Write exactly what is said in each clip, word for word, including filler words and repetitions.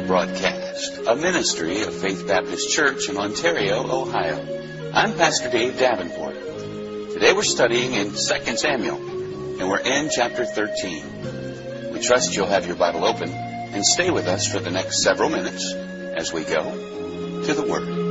Broadcast, a ministry of Faith Baptist Church in Ontario, Ohio. I'm Pastor Dave Davenport. Today we're studying in Second Samuel, and we're in chapter thirteen. We trust you'll have your Bible open and stay with us for the next several minutes as we go to the Word.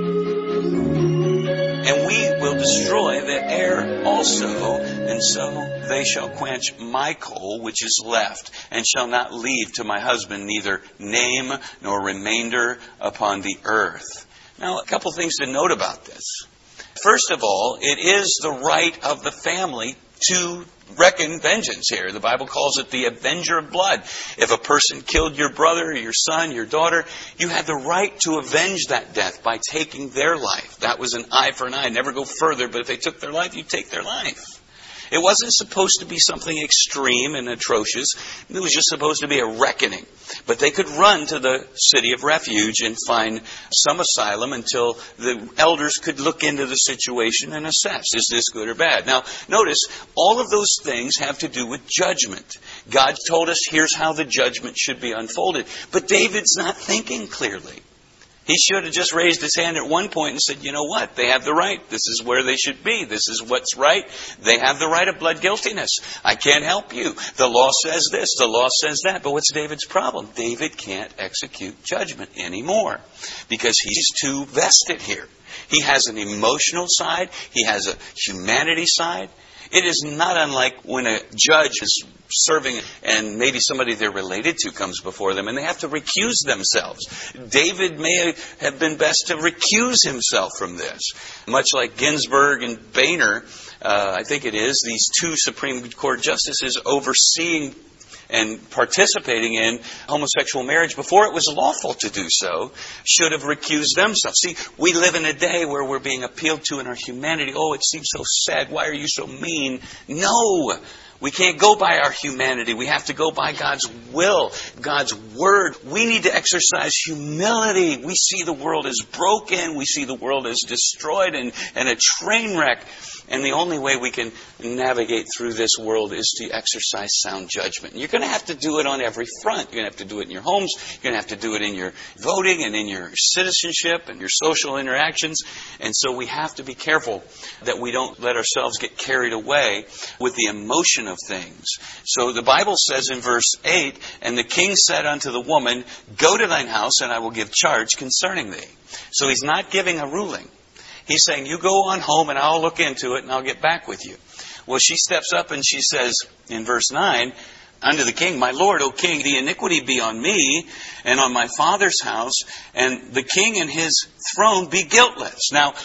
And we will destroy the heir also, and so they shall quench my coal which is left, and shall not leave to my husband neither name nor remainder upon the earth. Now, a couple things to note about this. First of all, it is the right of the family to reckon vengeance here. The Bible calls it the avenger of blood. If a person killed your brother, your son, your daughter, you had the right to avenge that death by taking their life. That was an eye for an eye. Never go further, but if they took their life, you take their life. It wasn't supposed to be something extreme and atrocious. It was just supposed to be a reckoning. But they could run to the city of refuge and find some asylum until the elders could look into the situation and assess, is this good or bad? Now, notice, all of those things have to do with judgment. God told us here's how the judgment should be unfolded. But David's not thinking clearly. He should have just raised his hand at one point and said, you know what? They have the right. This is where they should be. This is what's right. They have the right of blood guiltiness. I can't help you. The law says this. The law says that. But what's David's problem? David can't execute judgment anymore because he's too vested here. He has an emotional side. He has a humanity side. It is not unlike when a judge is serving and maybe somebody they're related to comes before them and they have to recuse themselves. David may have been best to recuse himself from this. Much like Ginsburg and Boehner, uh, I think it is, these two Supreme Court justices overseeing and participating in homosexual marriage before it was lawful to do so, should have recused themselves. See, we live in a day where we're being appealed to in our humanity. Oh, it seems so sad. Why are you so mean? No! We can't go by our humanity. We have to go by God's will, God's Word. We need to exercise humility. We see the world as broken. We see the world as destroyed and, and a train wreck. And the only way we can navigate through this world is to exercise sound judgment. And you're going to have to do it on every front. You're going to have to do it in your homes. You're going to have to do it in your voting and in your citizenship and your social interactions. And so we have to be careful that we don't let ourselves get carried away with the emotion of things. So the Bible says in verse eight, and the king said unto the woman, go to thine house, and I will give charge concerning thee. So he's not giving a ruling. He's saying, you go on home and I'll look into it and I'll get back with you. Well, she steps up and she says in verse nine, unto the king, my lord, O king, the iniquity be on me and on my father's house, and the king and his throne be guiltless. Now,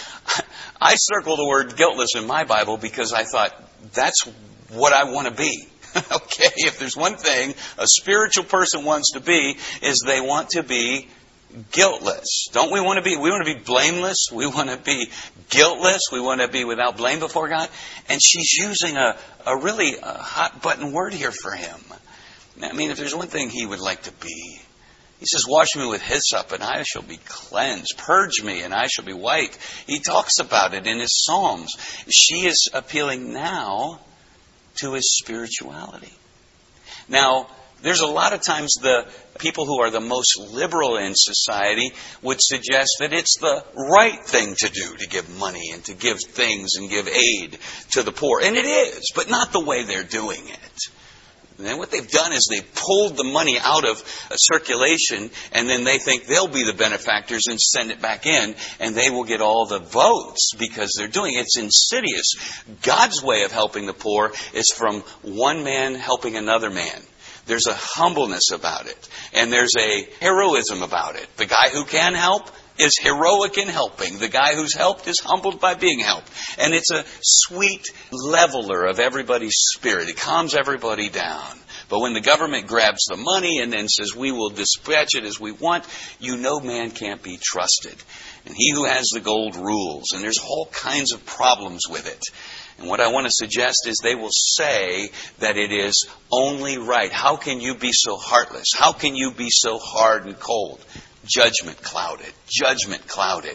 I circle the word guiltless in my Bible because I thought that's what I want to be. Okay, if there's one thing a spiritual person wants to be, is they want to be guiltless. Don't we want to be? We want to be blameless. We want to be guiltless. We want to be without blame before God. And she's using a, a really a hot button word here for him. I mean, if there's one thing he would like to be, he says, wash me with hyssop and I shall be cleansed. Purge me and I shall be white. He talks about it in his Psalms. She is appealing now to his spirituality. Now, there's a lot of times the people who are the most liberal in society would suggest that it's the right thing to do to give money and to give things and give aid to the poor. And it is, but not the way they're doing it. And then what they've done is they've pulled the money out of circulation, and then they think they'll be the benefactors and send it back in, and they will get all the votes because they're doing it. It's insidious. God's way of helping the poor is from one man helping another man. There's a humbleness about it. And there's a heroism about it. The guy who can help is heroic in helping. The guy who's helped is humbled by being helped. And it's a sweet leveler of everybody's spirit. It calms everybody down. But when the government grabs the money and then says, we will dispatch it as we want, you know man can't be trusted. And he who has the gold rules. And there's all kinds of problems with it. And what I want to suggest is they will say that it is only right. How can you be so heartless? How can you be so hard and cold? Judgment clouded. Judgment clouded.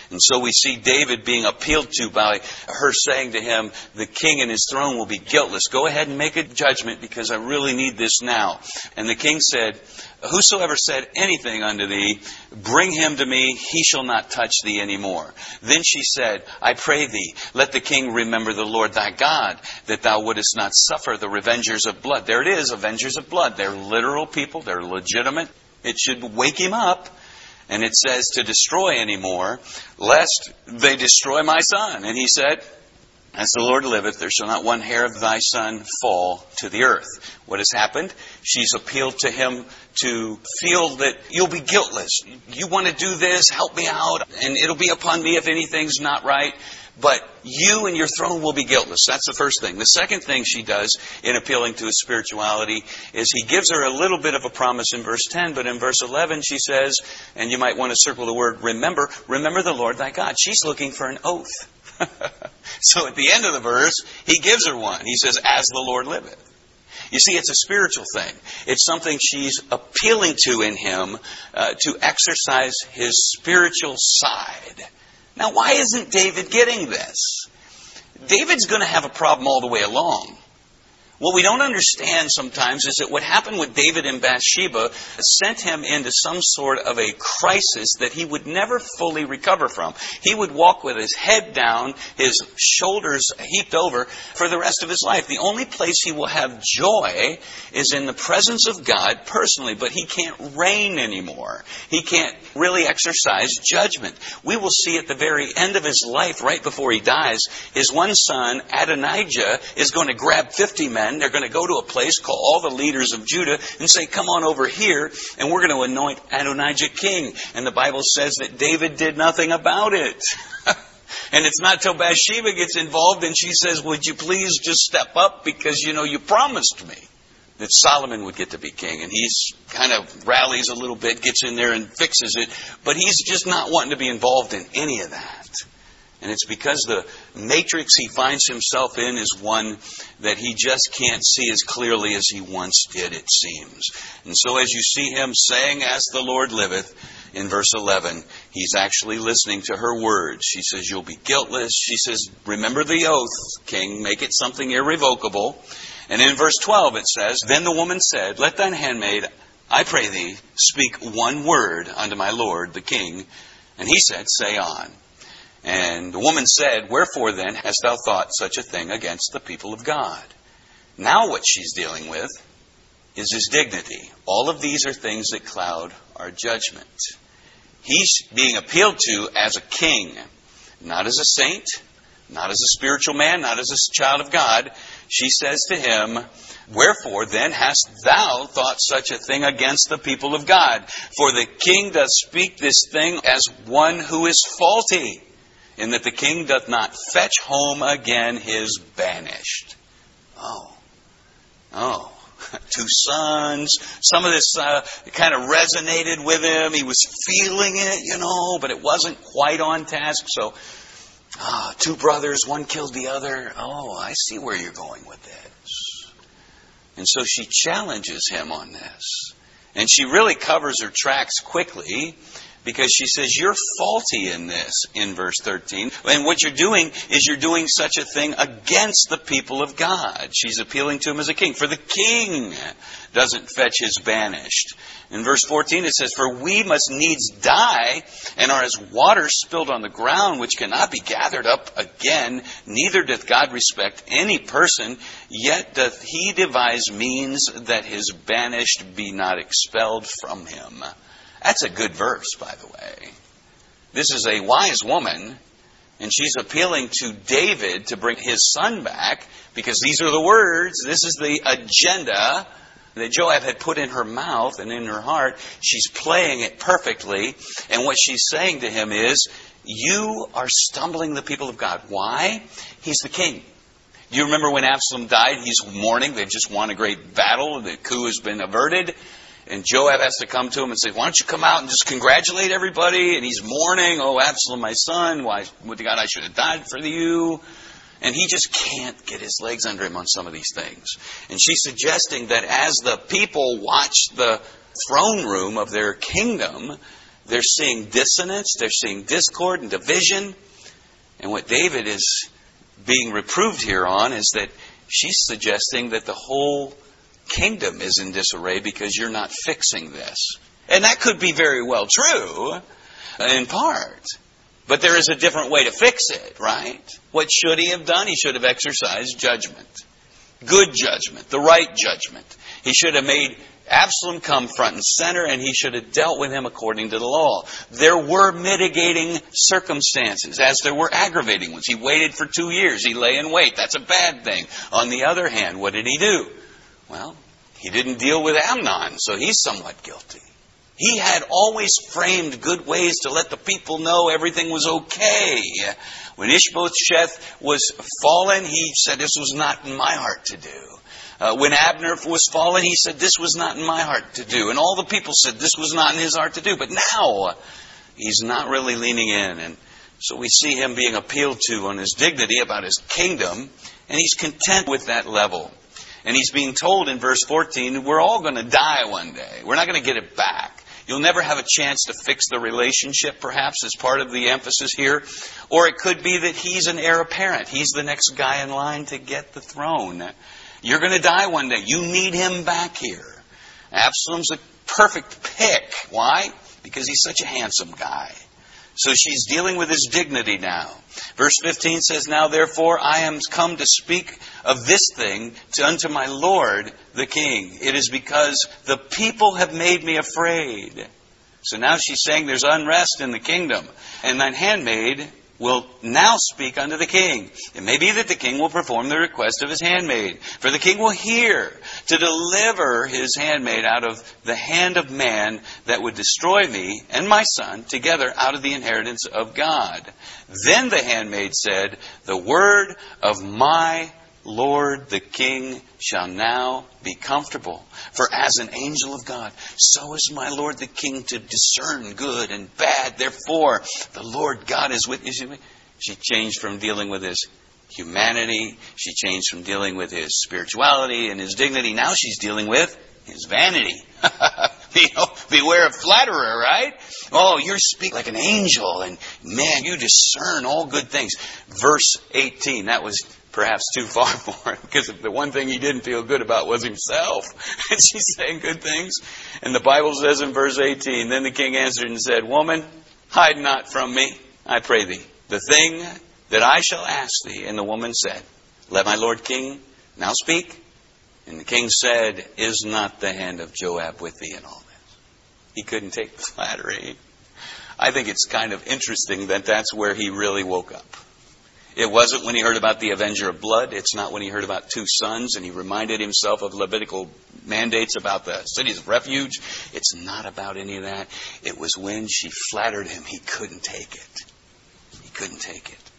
And so we see David being appealed to by her saying to him, the king and his throne will be guiltless. Go ahead and make a judgment because I really need this now. And the king said, whosoever said anything unto thee, bring him to me, he shall not touch thee any more. Then she said, I pray thee, let the king remember the Lord thy God, that thou wouldest not suffer the revengers of blood. There it is, avengers of blood. They're literal people. They're legitimate. It should wake him up. And it says to destroy anymore, lest they destroy my son. And he said, as the Lord liveth, there shall not one hair of thy son fall to the earth. What has happened? She's appealed to him to feel that you'll be guiltless. You want to do this, help me out, and it'll be upon me if anything's not right. But you and your throne will be guiltless. That's the first thing. The second thing she does in appealing to his spirituality is he gives her a little bit of a promise in verse ten, but in verse eleven she says, and you might want to circle the word remember, remember the Lord thy God. She's looking for an oath. So at the end of the verse, he gives her one. He says, as the Lord liveth. You see, it's a spiritual thing. It's something she's appealing to in him uh, to exercise his spiritual side. Now, why isn't David getting this? David's going to have a problem all the way along. What we don't understand sometimes is that what happened with David and Bathsheba sent him into some sort of a crisis that he would never fully recover from. He would walk with his head down, his shoulders heaped over for the rest of his life. The only place he will have joy is in the presence of God personally, but he can't reign anymore. He can't really exercise judgment. We will see at the very end of his life, right before he dies, his one son, Adonijah, is going to grab fifty men. They're going to go to a place, call all the leaders of Judah, and say, come on over here, and we're going to anoint Adonijah king. And the Bible says that David did nothing about it. And it's not till Bathsheba gets involved and she says, would you please just step up because, you know, you promised me that Solomon would get to be king. And he's kind of rallies a little bit, gets in there and fixes it. But he's just not wanting to be involved in any of that. And it's because the matrix he finds himself in is one that he just can't see as clearly as he once did, it seems. And so as you see him saying, as the Lord liveth, in verse eleven, he's actually listening to her words. She says, you'll be guiltless. She says, remember the oath, king, make it something irrevocable. And in verse twelve it says, then the woman said, let thine handmaid, I pray thee, speak one word unto my lord, the king. And he said, say on. And the woman said, wherefore then hast thou thought such a thing against the people of God? Now what she's dealing with is his dignity. All of these are things that cloud our judgment. He's being appealed to as a king, not as a saint, not as a spiritual man, not as a child of God. She says to him, wherefore then hast thou thought such a thing against the people of God? For the king doth speak this thing as one who is faulty, in that the king doth not fetch home again his banished. Oh, oh, two sons. Some of this uh, kind of resonated with him. He was feeling it, you know, but it wasn't quite on task. So, ah, two brothers, one killed the other. Oh, I see where you're going with this. And so she challenges him on this. And she really covers her tracks quickly, because she says, you're faulty in this, in verse thirteen. And what you're doing is you're doing such a thing against the people of God. She's appealing to him as a king. For the king doesn't fetch his banished. In verse fourteen it says, for we must needs die, and are as water spilled on the ground, which cannot be gathered up again. Neither doth God respect any person, yet doth he devise means that his banished be not expelled from him. That's a good verse, by the way. This is a wise woman, and she's appealing to David to bring his son back, because these are the words, this is the agenda that Joab had put in her mouth and in her heart. She's playing it perfectly, and what she's saying to him is, you are stumbling the people of God. Why? He's the king. Do you remember when Absalom died? He's mourning. They've just won a great battle. The coup has been averted. And Joab has to come to him and say, why don't you come out and just congratulate everybody? And he's mourning, oh, Absalom, my son, why, would to God I should have died for you. And he just can't get his legs under him on some of these things. And she's suggesting that as the people watch the throne room of their kingdom, They're seeing dissonance. They're seeing discord and division. And what David is being reproved here on is that she's suggesting that the whole kingdom is in disarray because you're not fixing this. And that could be very well true, in part. But there is a different way to fix it, right? What should he have done? He should have exercised judgment. Good judgment. The right judgment. He should have made Absalom come front and center, and he should have dealt with him according to the law. There were mitigating circumstances, as there were aggravating ones. He waited for two years. He lay in wait. That's a bad thing. On the other hand, what did he do? Well, he didn't deal with Amnon, so he's somewhat guilty. He had always framed good ways to let the people know everything was okay. When Ishbosheth was fallen, he said, this was not in my heart to do. Uh, when Abner was fallen, he said, this was not in my heart to do. And all the people said, this was not in his heart to do. But now, he's not really leaning in. And so we see him being appealed to on his dignity about his kingdom. And he's content with that level. And he's being told in verse fourteen, we're all going to die one day. We're not going to get it back. You'll never have a chance to fix the relationship, perhaps, as part of the emphasis here. Or it could be that he's an heir apparent. He's the next guy in line to get the throne. You're going to die one day. You need him back here. Absalom's a perfect pick. Why? Because he's such a handsome guy. So she's dealing with his dignity now. Verse fifteen says, now therefore I am come to speak of this thing to, unto my Lord the king. It is because the people have made me afraid. So now she's saying there's unrest in the kingdom. And thine handmaid will now speak unto the king. It may be that the king will perform the request of his handmaid. For the king will hear to deliver his handmaid out of the hand of man that would destroy me and my son together out of the inheritance of God. Then the handmaid said, the word of my Lord the king shall now be comfortable. For as an angel of God, so is my Lord the king to discern good and bad. Therefore, the Lord God is with you. She changed from dealing with his humanity. She changed from dealing with his spirituality and his dignity. Now she's dealing with his vanity. You know, beware of flatterer, right? Oh, you speak like an angel, and man, you discern all good things. Verse eighteen, that was perhaps too far for him, because the one thing he didn't feel good about was himself. And she's saying good things. And the Bible says in verse eighteen, then the king answered and said, woman, hide not from me, I pray thee, the thing that I shall ask thee. And the woman said, let my lord king now speak. And the king said, is not the hand of Joab with thee in all this? He couldn't take the flattery. I think it's kind of interesting that that's where he really woke up. It wasn't when he heard about the avenger of blood. It's not when he heard about two sons and he reminded himself of Levitical mandates about the cities of refuge. It's not about any of that. It was when she flattered him, he couldn't take it. He couldn't take it.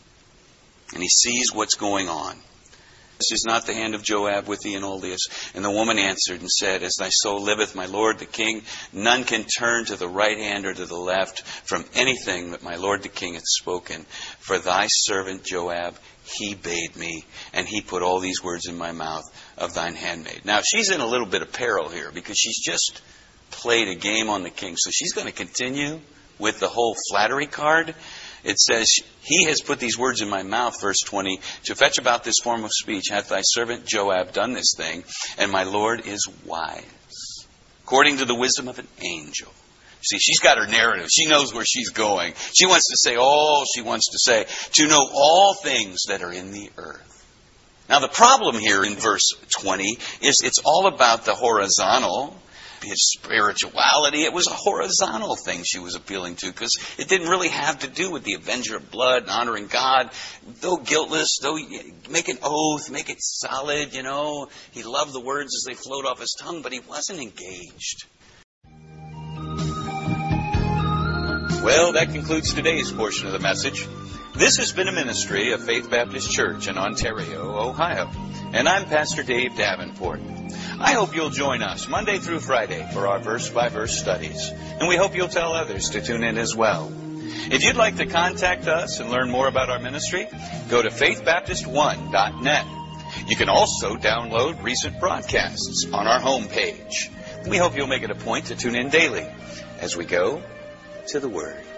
And he sees what's going on. This is not the hand of Joab with thee in all this. And the woman answered and said, as thy soul liveth, my lord the king, none can turn to the right hand or to the left from anything that my lord the king hath spoken. For thy servant Joab, he bade me, and he put all these words in my mouth of thine handmaid. Now, she's in a little bit of peril here because she's just played a game on the king. So she's going to continue with the whole flattery card. It says, he has put these words in my mouth, verse twenty, to fetch about this form of speech. Hath thy servant Joab done this thing? And my Lord is wise, according to the wisdom of an angel. See, she's got her narrative. She knows where she's going. She wants to say all she wants to say. To know all things that are in the earth. Now, the problem here in verse twenty is it's all about the horizontal, his spirituality. It was a horizontal thing she was appealing to because it didn't really have to do with the avenger of blood and honoring God. Though guiltless, though make an oath, make it solid, you know. He loved the words as they flowed off his tongue, but he wasn't engaged. Well, that concludes today's portion of the message. This has been a ministry of Faith Baptist Church in Ontario, Ohio. And I'm Pastor Dave Davenport. I hope you'll join us Monday through Friday for our verse-by-verse studies. And we hope you'll tell others to tune in as well. If you'd like to contact us and learn more about our ministry, go to faith baptist one dot net. You can also download recent broadcasts on our homepage. We hope you'll make it a point to tune in daily as we go to the Word.